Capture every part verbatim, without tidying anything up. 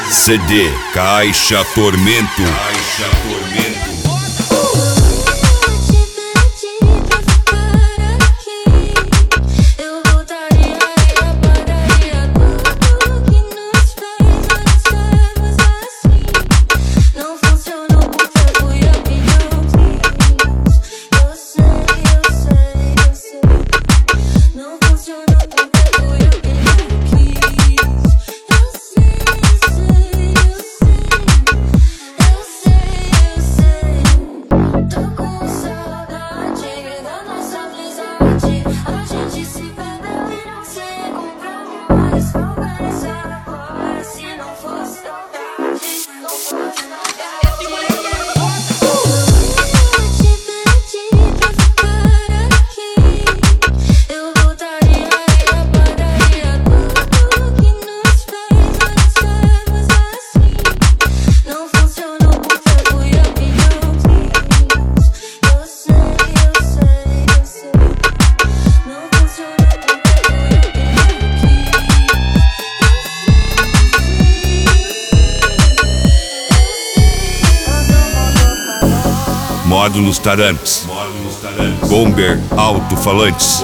C D Caixa Tormento. Caixa Tormento. Módulos Tarantes. Bomber Alto-Falantes.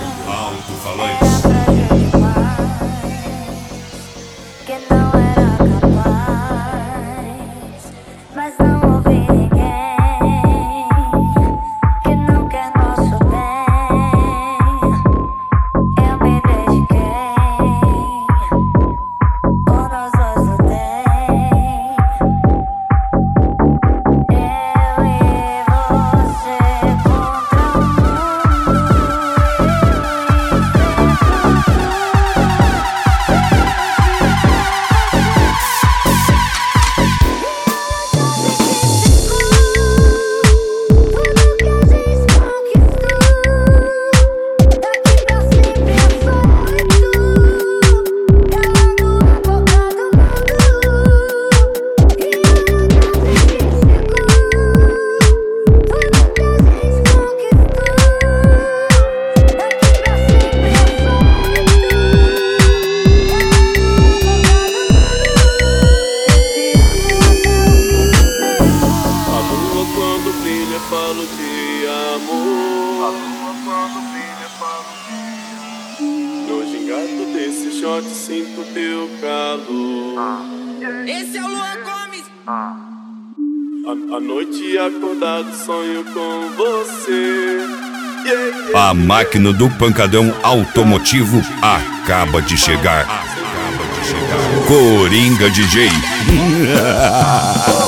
Falo de amor. A lua quando brilha, falo de amor. No gingado desse shot sinto teu calor. Ah. Esse é o Luan Gomes. Ah. A, a noite acordado sonho com você. Yeah, yeah. A máquina do pancadão automotivo acaba de chegar. Acaba de chegar. Coringa D J.